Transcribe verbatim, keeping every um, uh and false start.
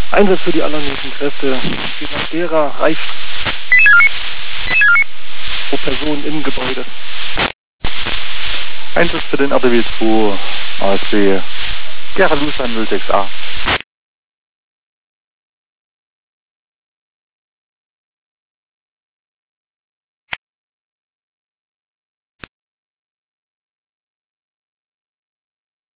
Einsatz für die alarmierten Kräfte. Geht nach Gera, Reif. Pro Person im Gebäude. Einsatz für den R T W zwei A S B Gera Lusan null sechs a.